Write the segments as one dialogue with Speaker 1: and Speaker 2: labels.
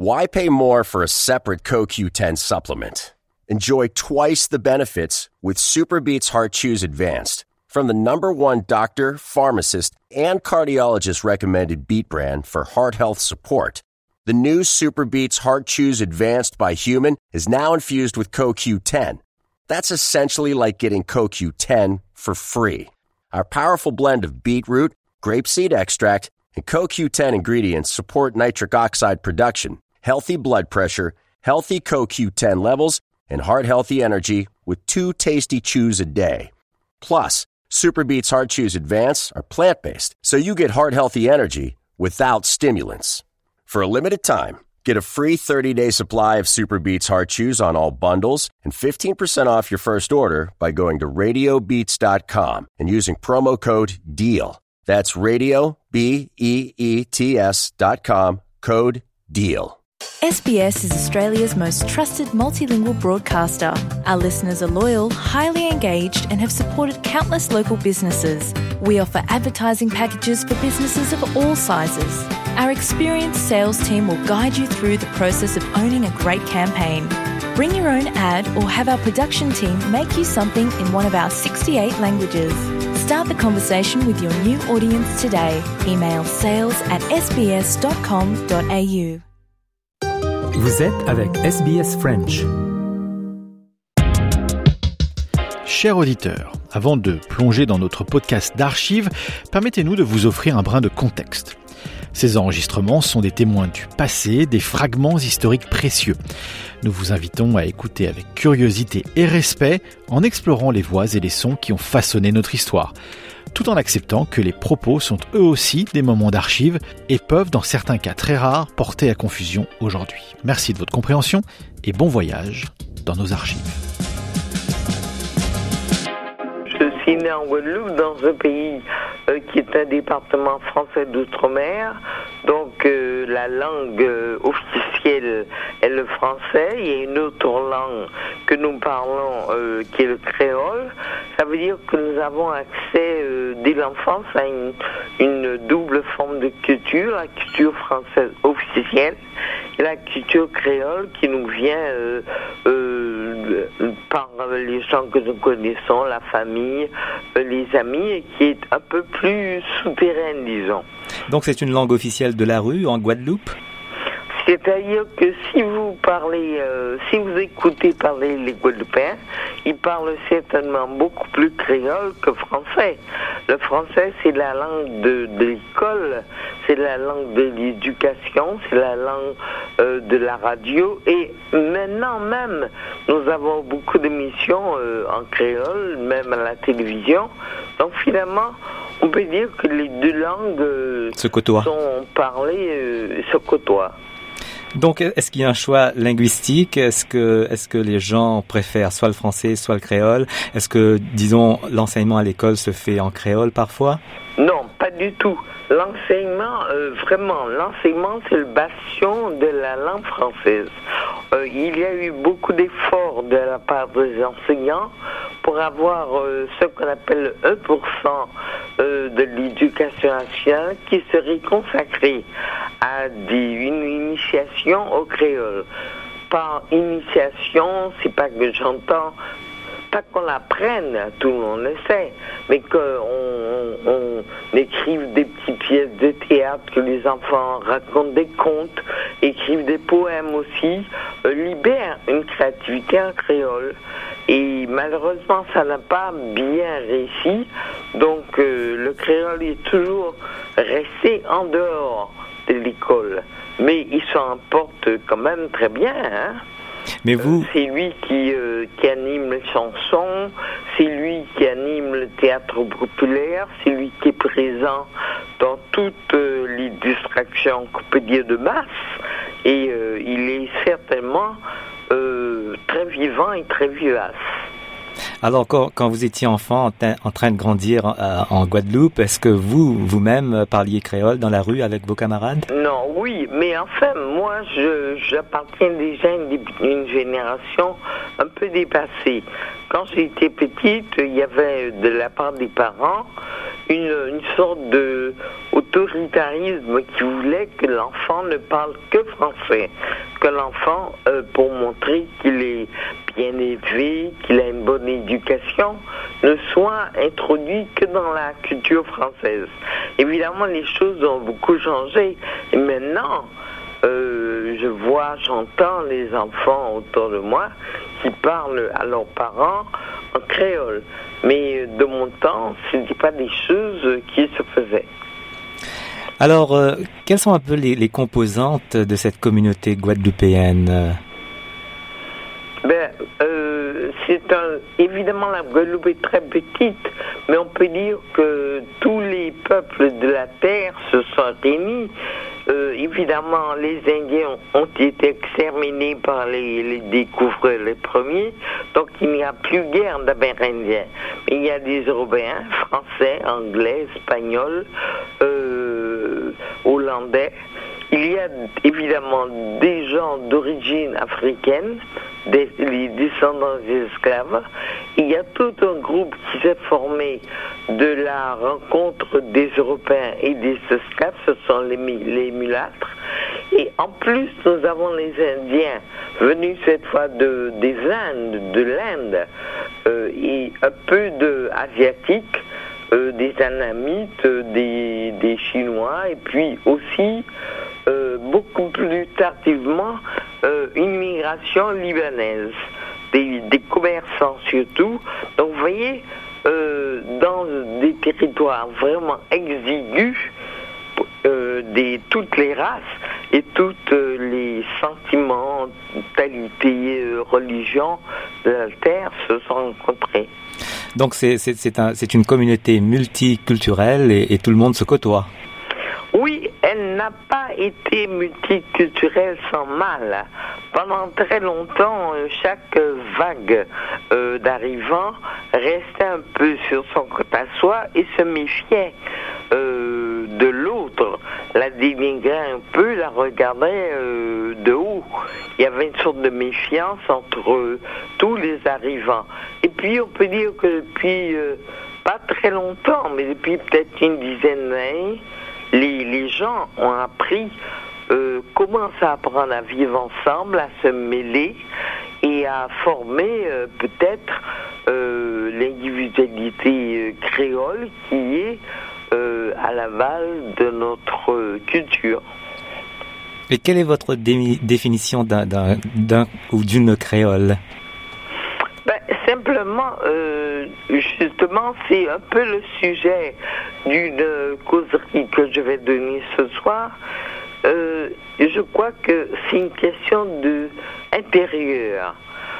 Speaker 1: Why pay more for a separate CoQ10 supplement? Enjoy twice the benefits with SuperBeets Heart Chews Advanced from the #1 doctor, pharmacist, and cardiologist recommended beet brand for heart health support. The new SuperBeets Heart Chews Advanced by Human is now infused with CoQ10. That's essentially like getting CoQ10 for free. Our powerful blend of beetroot, grapeseed extract, and CoQ10 ingredients support nitric oxide production, healthy blood pressure, healthy CoQ10 levels, and heart-healthy energy with 2 tasty chews a day. Plus, SuperBeets Heart Chews Advance are plant-based, so you get heart-healthy energy without stimulants. For a limited time, get a free 30-day supply of SuperBeets Heart Chews on all bundles and 15% off your first order by going to RadioBeets.com and using promo code DEAL. That's Radio, BEETS.com, code DEAL.
Speaker 2: SBS is Australia's most trusted multilingual broadcaster. Our listeners are loyal, highly engaged, and have supported countless local businesses. We offer advertising packages for businesses of all sizes. Our experienced sales team will guide you through the process of owning a great campaign. Bring your own ad or have our production team make you something in one of our 68 languages. Start the conversation with your new audience today. Email sales@sbs.com.au.
Speaker 3: Vous êtes avec SBS French. Chers auditeurs, avant de plonger dans notre podcast d'archives, permettez-nous de vous offrir un brin de contexte. Ces enregistrements sont des témoins du passé, des fragments historiques précieux. Nous vous invitons à écouter avec curiosité et respect en explorant les voix et les sons qui ont façonné notre histoire, tout en acceptant que les propos sont eux aussi des moments d'archives et peuvent, dans certains cas très rares, porter à confusion aujourd'hui. Merci de votre compréhension et bon voyage dans nos archives.
Speaker 4: Je suis né en Guadeloupe, dans un pays qui est un département français d'outre-mer. Donc la langue officielle est le français. Il y a une autre langue que nous parlons qui est le créole. Ça veut dire que nous avons accès dès l'enfance à une double forme de culture, la culture française officielle et la culture créole qui nous vient par les gens que nous connaissons, la famille, les amis, et qui est un peu plus souterraine, disons.
Speaker 5: Donc c'est une langue officielle de la rue en Guadeloupe ?
Speaker 4: C'est-à-dire que si vous écoutez parler les Guadeloupéens, ils parlent certainement beaucoup plus créole que français. Le français, c'est la langue de l'école, c'est la langue de l'éducation, c'est la langue de la radio. Et maintenant même, nous avons beaucoup d'émissions en créole, même à la télévision. Donc finalement, on peut dire que les deux langues
Speaker 5: se côtoient.
Speaker 4: Sont parlées, se côtoient.
Speaker 5: Donc, est-ce qu'il y a un choix linguistique? Est-ce que les gens préfèrent soit le français, soit le créole? Est-ce que, disons, l'enseignement à l'école se fait en créole parfois?
Speaker 4: Non, pas du tout. L'enseignement, l'enseignement, c'est le bastion de la langue française. Il y a eu beaucoup d'efforts de la part des enseignants pour avoir ce qu'on appelle 1% de l'éducation nationale qui serait consacré à une initiation au créole. Par initiation, c'est pas que j'entends, pas qu'on l'apprenne, tout le monde le sait, mais qu'on écrive des petites pièces de théâtre, que les enfants racontent des contes, écrivent des poèmes aussi, libèrent une créativité en créole. Et malheureusement, ça n'a pas bien réussi, donc le créole est toujours resté en dehors de l'école. Mais il s'en porte quand même très bien, hein.
Speaker 5: Mais vous...
Speaker 4: c'est lui qui anime les chansons, c'est lui qui anime le théâtre populaire, c'est lui qui est présent dans toutes les distractions qu'on peut dire de masse, et il est certainement très vivant et très vivace.
Speaker 5: Alors, quand vous étiez enfant, en train de grandir en Guadeloupe, est-ce que vous-même parliez créole dans la rue avec vos camarades?
Speaker 4: Non, oui, mais enfin, moi, j'appartiens déjà à une génération un peu dépassée. Quand j'étais petite, il y avait de la part des parents une sorte de l'autoritarisme qui voulait que l'enfant ne parle que français, que l'enfant, pour montrer qu'il est bien élevé, qu'il a une bonne éducation, ne soit introduit que dans la culture française. Évidemment, les choses ont beaucoup changé. Et maintenant, j'entends les enfants autour de moi qui parlent à leurs parents en créole. Mais de mon temps, ce n'était pas des choses qui se faisaient.
Speaker 5: Alors, quelles sont un peu les composantes de cette communauté guadeloupéenne?
Speaker 4: Évidemment, la Guadeloupe est très petite, mais on peut dire que tous les peuples de la terre se sont réunis. Évidemment, les Indiens ont été exterminés par les découvreurs les premiers, donc il n'y a plus guère d'Amérindiens. Mais il y a des Européens, Français, Anglais, Espagnols, Hollandais. Il y a évidemment des gens d'origine africaine, les descendants des esclaves. Il y a tout un groupe qui s'est formé de la rencontre des Européens et des esclaves, ce sont les mulâtres. Et en plus, nous avons les Indiens venus cette fois de l'Inde, et un peu d'Asiatiques, des Anamites, des Chinois, et puis aussi beaucoup plus tardivement une migration libanaise, des commerçants surtout. Donc vous voyez, dans des territoires vraiment exigus, toutes les races et toutes les sentiments, mentalités, religions de la terre se sont rencontrés.
Speaker 5: Donc c'est une communauté multiculturelle et tout le monde se côtoie.
Speaker 4: Oui, elle n'a pas été multiculturelle sans mal. Pendant très longtemps, chaque vague d'arrivants restait un peu sur son côté à soi et se méfiait de l'autre, la dénigrait un peu, la regardait de haut. Il y avait une sorte de méfiance entre tous les arrivants. Et puis on peut dire que depuis pas très longtemps, mais depuis peut-être une dizaine d'années, les gens ont appris, commencent à apprendre à vivre ensemble, à se mêler et à former peut-être l'individualité créole qui est à l'aval de notre culture.
Speaker 5: Et quelle est votre définition d'un ou d'une créole?
Speaker 4: Simplement, justement, c'est un peu le sujet d'une causerie que je vais donner ce soir. Je crois que c'est une question intérieure.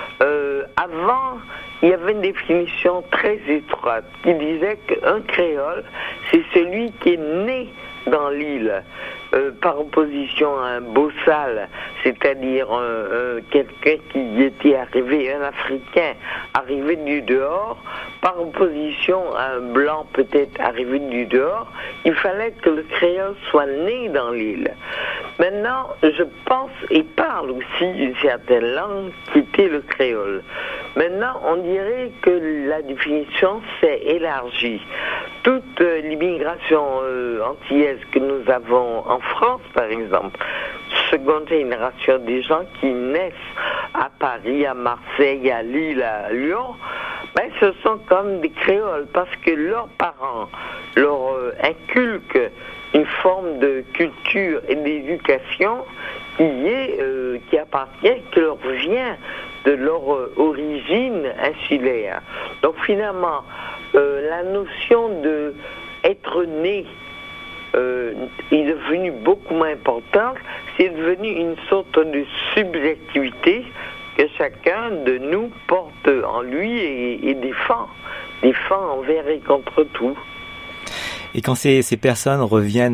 Speaker 4: Avant, il y avait une définition très étroite qui disait qu'un créole, c'est celui qui est né dans l'île, par opposition à un bossal, c'est-à-dire quelqu'un qui était arrivé, un Africain arrivé du dehors, par opposition à un blanc peut-être arrivé du dehors. Il fallait que le créole soit né dans l'île. Maintenant, je pense et parle aussi une certaine langue qui était le créole. Maintenant, on dirait que la définition s'est élargie. Toute l'immigration antillaise que nous avons en France, par exemple, seconde génération des gens qui naissent à Paris, à Marseille, à Lille, à Lyon, ce sont comme des créoles parce que leurs parents leur inculquent une forme de culture et d'éducation qui appartient, qui leur vient de leur origine insulaire. Donc finalement, la notion de être né est devenue beaucoup moins importante. C'est devenu une sorte de subjectivité que chacun de nous porte en lui et défend envers et contre tout.
Speaker 5: Et quand ces personnes reviennent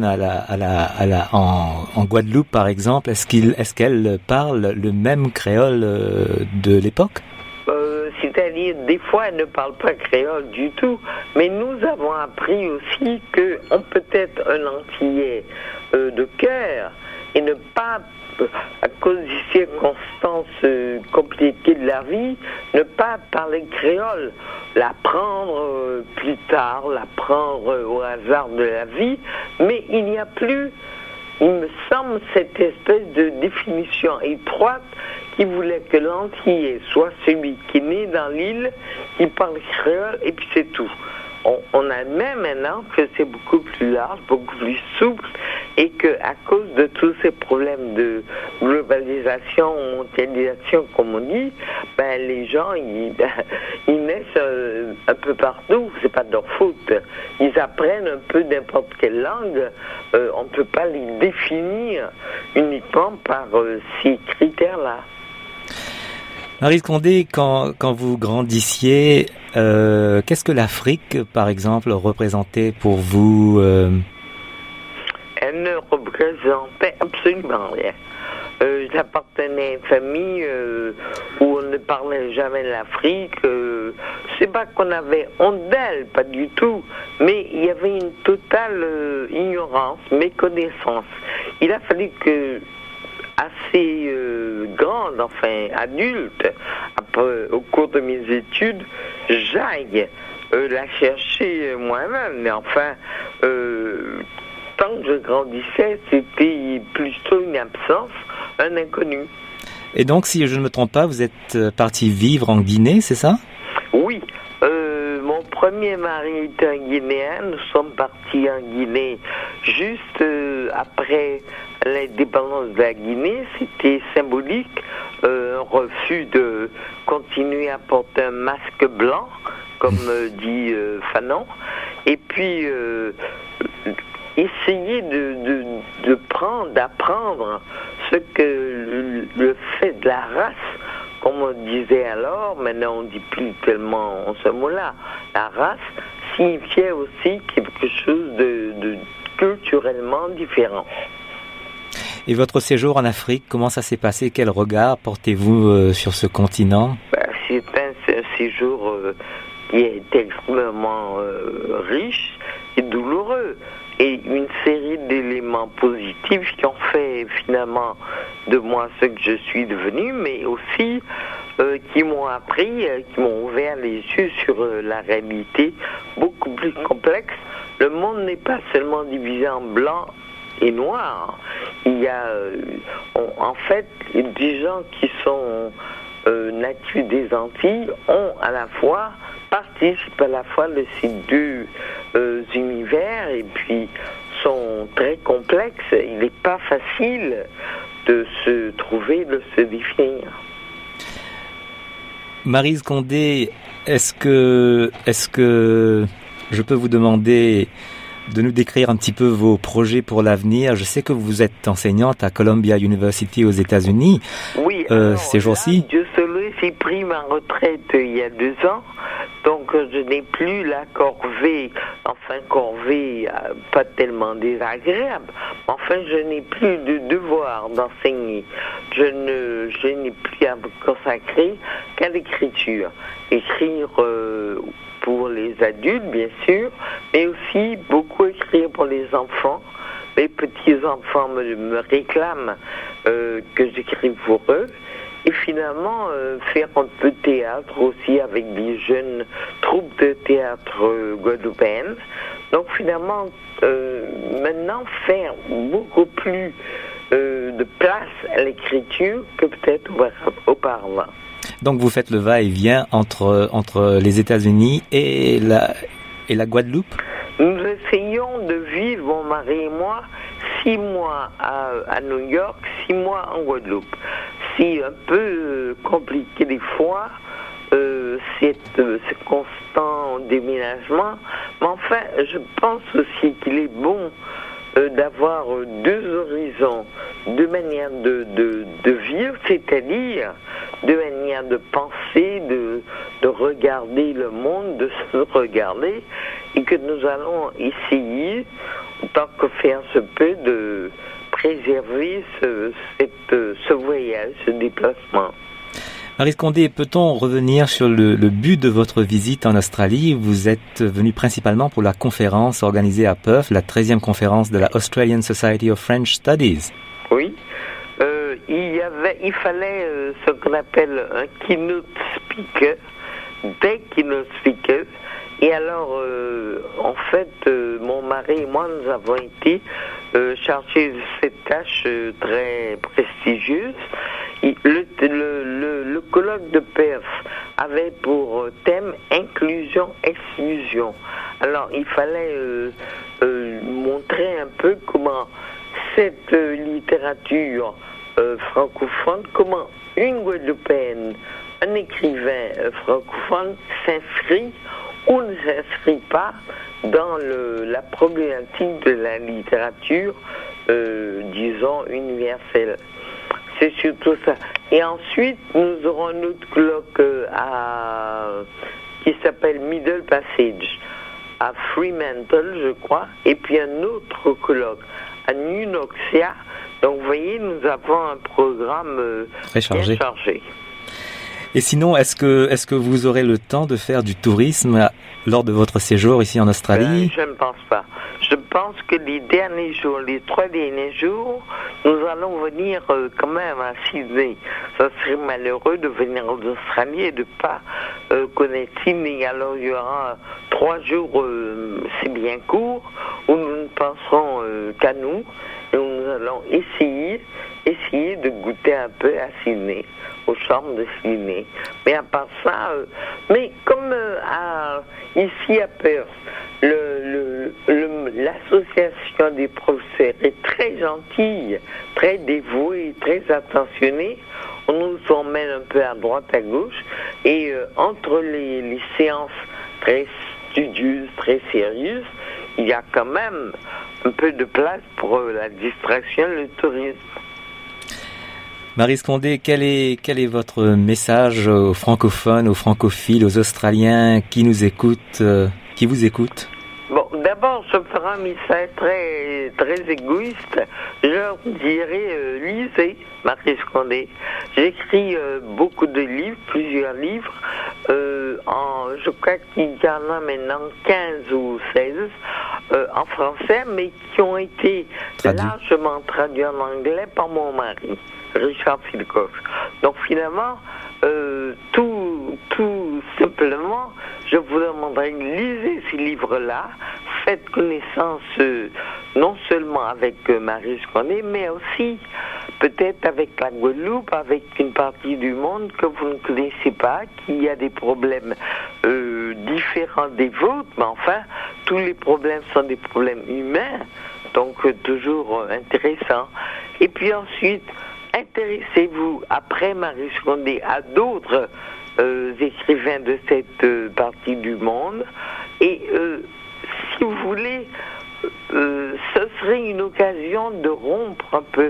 Speaker 5: en Guadeloupe, par exemple, est-ce qu'elles parlent le même créole de l'époque?
Speaker 4: C'est-à-dire, des fois, elles ne parlent pas créole du tout, mais nous avons appris aussi qu'on peut être un Antillais de cœur et ne pas à cause des circonstances compliquées de la vie, ne pas parler créole, l'apprendre plus tard, l'apprendre au hasard de la vie, mais il n'y a plus, il me semble, cette espèce de définition étroite qui voulait que l'Antillais soit celui qui est né dans l'île, qui parle créole, et puis c'est tout. On admet maintenant que c'est beaucoup plus large, beaucoup plus souple, et que à cause de tous ces problèmes de globalisation, mondialisation, comme on dit, les gens ils naissent un peu partout. C'est pas de leur faute. Ils apprennent un peu n'importe quelle langue. On ne peut pas les définir uniquement par ces critères-là.
Speaker 5: Maryse Condé, quand vous grandissiez, qu'est-ce que l'Afrique, par exemple, représentait pour vous
Speaker 4: Elle ne représentait absolument rien. J'appartenais à une famille où on ne parlait jamais de l'Afrique. C'est pas qu'on avait honte d'elle, pas du tout, mais il y avait une totale ignorance, méconnaissance. Il a fallu que assez grande, enfin adulte, après, au cours de mes études, j'aille la chercher moi-même. Mais enfin, tant que je grandissais, c'était plutôt une absence, un inconnu.
Speaker 5: Et donc, si je ne me trompe pas, vous êtes parti vivre en Guinée, c'est ça?
Speaker 4: Oui. Mon premier mari était un Guinéen. Nous sommes partis en Guinée juste après l'indépendance de la Guinée. C'était symbolique, un refus de continuer à porter un masque blanc, comme dit Fanon, et puis essayer d'apprendre ce que le fait de la race, comme on disait alors, maintenant on ne dit plus tellement ce mot-là, la race signifiait aussi quelque chose de culturellement différent.
Speaker 5: Et votre séjour en Afrique, comment ça s'est passé? Quel regard portez-vous sur ce continent?
Speaker 4: C'est un séjour qui est extrêmement riche et douloureux. Et une série d'éléments positifs qui ont fait finalement de moi ce que je suis devenu, mais aussi qui m'ont appris, qui m'ont ouvert les yeux sur la réalité beaucoup plus complexe. Le monde n'est pas seulement divisé en blanc et noir. Il y a en fait des gens qui sont natifs des Antilles ont à la fois participent à la fois de ces deux univers et puis sont très complexes. Il n'est pas facile de se trouver, de se définir.
Speaker 5: Maryse Condé, est-ce que je peux vous demander de nous décrire un petit peu vos projets pour l'avenir? Je sais que vous êtes enseignante à Columbia University aux États-Unis.
Speaker 4: Oui,
Speaker 5: ces jours-ci.
Speaker 4: Dieu seul, j'ai pris ma retraite il y a 2 ans, donc je n'ai plus la corvée, pas tellement désagréable, enfin je n'ai plus de devoir d'enseigner. Je n'ai plus à me consacrer qu'à l'écriture. Écrire pour les adultes, bien sûr, mais aussi beaucoup écrire pour les enfants. Les petits-enfants me réclament que j'écrive pour eux. Et finalement, faire un peu de théâtre aussi avec des jeunes troupes de théâtre guadeloupéennes. Donc finalement, maintenant, faire beaucoup plus de place à l'écriture que peut-être auparavant.
Speaker 5: Donc vous faites le va-et-vient entre les États-Unis et la Guadeloupe?
Speaker 4: Nous essayons de vivre, mon mari et moi, 6 mois à New York, 6 mois en Guadeloupe. C'est un peu compliqué des fois, ce constant déménagement, mais enfin, je pense aussi qu'il est bon d'avoir 2 horizons, 2 manières de vivre, c'est-à-dire 2 manières de penser, de regarder le monde, de se regarder, et que nous allons essayer, tant que faire se peut, de préserver ce voyage, ce déplacement.
Speaker 5: Maryse Condé, peut-on revenir sur le but de votre visite en Australie? Vous êtes venu principalement pour la conférence organisée à Perth, la 13e conférence de la Australian Society of French Studies.
Speaker 4: Oui. il fallait ce qu'on appelle un keynote speaker, des keynote speakers. Et alors, en fait, mon mari et moi, nous avons été chargés de cette tâche très prestigieuse. Le colloque de Perth avait pour thème inclusion-exclusion. Alors, il fallait montrer un peu comment cette littérature francophone, comment une Guadeloupéenne, un écrivain francophone s'inscrit ou ne s'inscrit pas dans la problématique de la littérature, disons, universelle. C'est surtout ça. Et ensuite, nous aurons un autre colloque qui s'appelle Middle Passage, à Fremantle, je crois, et puis un autre colloque à Nunoxia. Donc, vous voyez, nous avons un programme
Speaker 5: très chargé.
Speaker 4: Bien chargé.
Speaker 5: Et sinon, est-ce que vous aurez le temps de faire du tourisme lors de votre séjour ici en Australie?
Speaker 4: Je ne pense pas. Je pense que les 3 derniers jours, nous allons venir quand même à Sydney. Ça serait malheureux de venir en Australie et de ne pas connaître Sydney. Alors il y aura 3 jours, c'est bien court, où nous ne penserons qu'à nous. Et où nous allons essayer de goûter un peu à Sydney, aux chambres de Sydney. Mais à part ça, mais comme ici à Perth, l'association des professeurs est très gentille, très dévouée, très attentionnée. On nous emmène un peu à droite, à gauche, et entre les séances très studieuses, très sérieuses, il y a quand même un peu de place pour la distraction, le tourisme.
Speaker 5: Maryse Condé, quel est votre message aux francophones, aux francophiles, aux Australiens qui nous écoutent, qui vous écoutent?
Speaker 4: Bon, d'abord, je ferai un message très, très égoïste. Je leur dirais, lisez Maryse Condé. J'écris beaucoup de livres, plusieurs livres. Je crois qu'il y en a maintenant 15 ou 16 en français, mais qui ont été largement traduits en anglais par mon mari, Richard Philcox. Donc finalement, tout simplement, je vous demanderai de lisez ces livres-là, faites connaissance non seulement avec Maryse Condé, mais aussi peut-être avec la Guadeloupe, avec une partie du monde que vous ne connaissez pas, qui a des problèmes différents des vôtres, mais enfin, tous les problèmes sont des problèmes humains, donc toujours intéressants. Et puis ensuite, intéressez-vous, après Maryse Condé, à d'autres écrivains de cette partie du monde. Et si vous voulez, ce serait une occasion de rompre un peu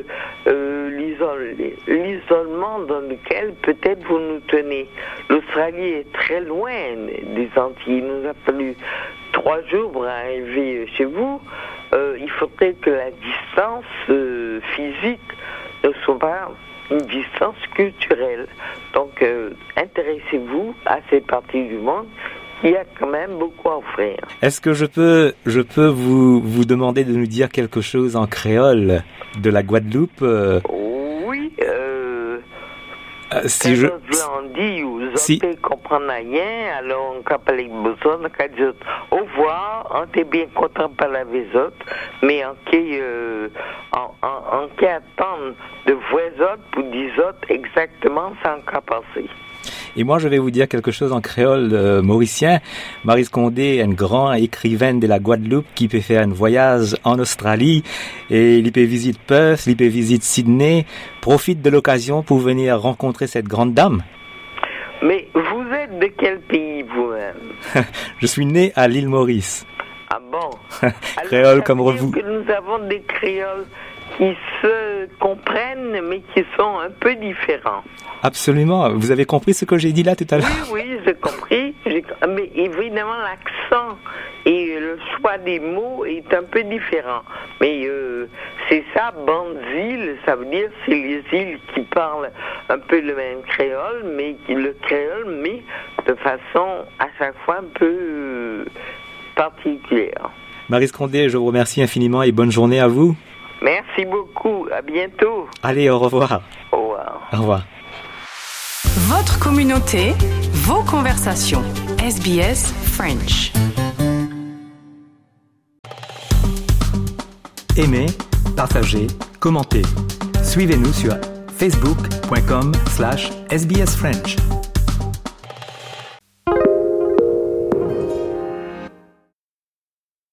Speaker 4: l'isolement dans lequel peut-être vous nous tenez. L'Australie est très loin des Antilles. Il nous a fallu 3 jours pour arriver chez vous. Il faudrait que la distance physique ne soit pas une distance culturelle. Donc, intéressez-vous à cette partie du monde qui a quand même beaucoup à offrir.
Speaker 5: Est-ce que je peux vous demander de nous dire quelque chose en créole de la Guadeloupe?
Speaker 4: Oui.
Speaker 5: Si je
Speaker 4: dis, vous ne comprenez rien, alors on peut parler besoin, on peut dire au revoir, on est bien content de parler avec les autres, mais on peut attendre de voir les autres pour dire autres exactement sans qu'à passer.
Speaker 5: Et moi, je vais vous dire quelque chose en créole mauricien. Maryse Condé est une grande écrivaine de la Guadeloupe qui peut faire un voyage en Australie et il peut visiter Perth, il peut visiter Sydney. Profite de l'occasion pour venir rencontrer cette grande dame.
Speaker 4: Mais vous êtes de quel pays vous-même?
Speaker 5: Je suis né à l'île Maurice.
Speaker 4: Ah bon?
Speaker 5: Créole comme vous.
Speaker 4: Que nous avons des créoles qui se comprennent, mais qui sont un peu différents.
Speaker 5: Absolument. Vous avez compris ce que j'ai dit là tout à l'heure?
Speaker 4: Oui, j'ai compris. Mais évidemment, l'accent et le choix des mots est un peu différent. Mais c'est ça, bande d'îles, ça veut dire c'est les îles qui parlent un peu le même créole, mais le créole, mais de façon à chaque fois un peu particulière.
Speaker 5: Maryse Condé, je vous remercie infiniment et bonne journée à vous.
Speaker 4: Merci beaucoup. À bientôt.
Speaker 5: Allez, au revoir.
Speaker 4: Au revoir.
Speaker 5: Au revoir.
Speaker 6: Votre communauté, vos conversations. SBS French.
Speaker 5: Aimez, partagez, commentez. Suivez-nous sur facebook.com/sbsfrench.